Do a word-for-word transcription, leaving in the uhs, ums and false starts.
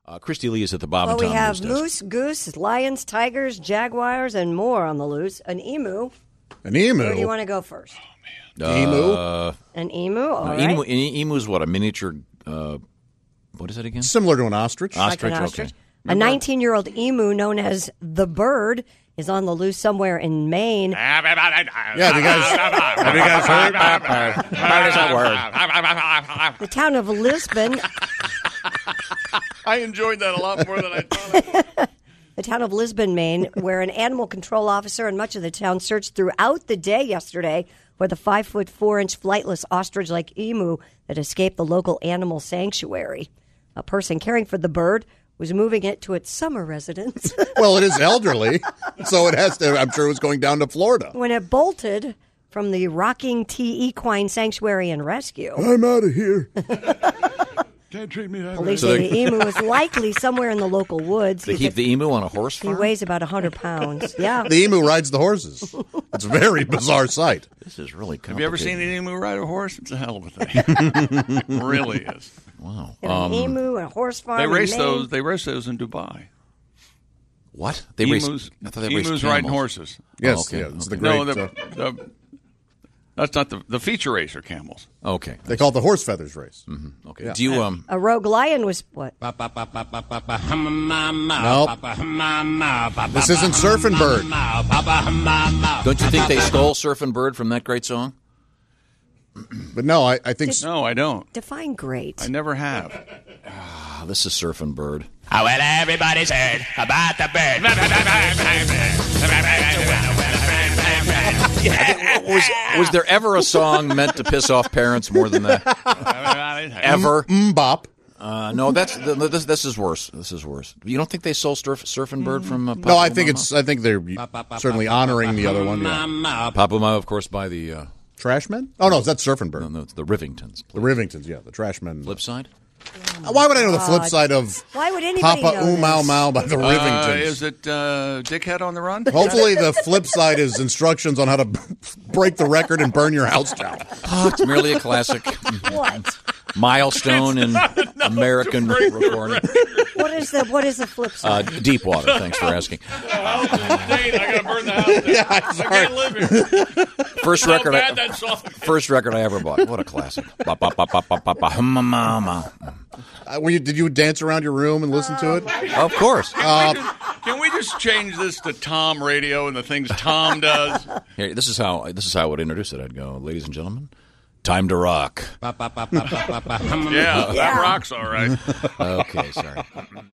Uh, Christy Lee is at the Bob Well, and Tom we have News Desk. moose, goose, lions, tigers, jaguars, and more on the loose. An emu. An emu? Where do you want to go first? Uh, Emu? An emu? All uh, right. emu, e- emu is what, a miniature, uh, what is that again? Similar to an ostrich. Ostrich, Like an okay. ostrich. A nineteen-year-old emu known as the Bird is on the loose somewhere in Maine. Yeah, have you guys, have you guys heard? Bird is a word. The town of Lisbon, I enjoyed that a lot more than I thought. the town of Lisbon, Maine, where an animal control officer and much of the town searched throughout the day yesterday for the five foot four inch flightless ostrich-like emu that escaped the local animal sanctuary. A person caring for the bird was moving it to its summer residence Well, it is elderly, so it has to. I'm sure it was going down to Florida. when it bolted from the Rocking T Equine Sanctuary and Rescue. I'm out of here. Can't treat me that Police So say they- the emu is likely somewhere in the local woods. They He's keep a- the emu on a horse he farm? weighs about one hundred pounds. Yeah. The emu rides the horses. It's a very bizarre sight. This is really complicated. Have you ever seen an emu ride a horse? It's a hell of a thing. It really is. Wow. An Um, emu and a horse farm. They in race Maine. those. They race those in Dubai. what? They race, emus. I thought they raced emus riding camels. horses. Yes, Oh, okay. yeah, it's the Okay. great. No, the, uh, the, that's not the the feature race are camels. Okay. they call it the horse feathers race. Okay. Do you, um, A rogue lion was what? No, this isn't Surfing Bird. don't you think they stole Surfing Bird from that great song? But no, I, I think No, I don't. Define great. I never have. Oh, this is Surfing Bird. Oh, well, everybody's heard about the bird. Was, was there ever a song meant to piss off parents more than that? Ever? Mbop. Uh, no, that's this. This is worse. This is worse. You don't think they stole surf, Surfing Bird from? Uh, No, I think Papua it's. I think they're certainly honoring the other one. Yeah. Mama? Papua Mama, of course, by the uh, Trashmen? Oh no, that's Surfing Bird. no, no, it's the Rivingtons. The Rivingtons, yeah, the Trashmen. Flip side. Why would I know the flip side of Why would anybody Papa know Oo Mau this? Mau by the Uh, Rivingtons? is it uh, Dickhead on the Run? Hopefully, the flip side is instructions on how to break the record and burn your house down. Oh, it's merely a classic What? milestone in American recording. What is the What is the flip Uh, side? Deepwater. Thanks for asking. I gotta burn the house down. Yeah, I'm I sorry. can't live here. First How record. bad I, that song. first record I ever bought. What a classic. Ba, ba, ba, ba, ba, ba, ba, hum, mama. Uh, were you, did you dance around your room and listen to it? Of course. Can we just change this to Tom Radio and the things Tom does? Here, this is how this is how I would introduce it. I'd go, ladies and gentlemen, time to rock. Yeah, that rocks all right. Okay, sorry.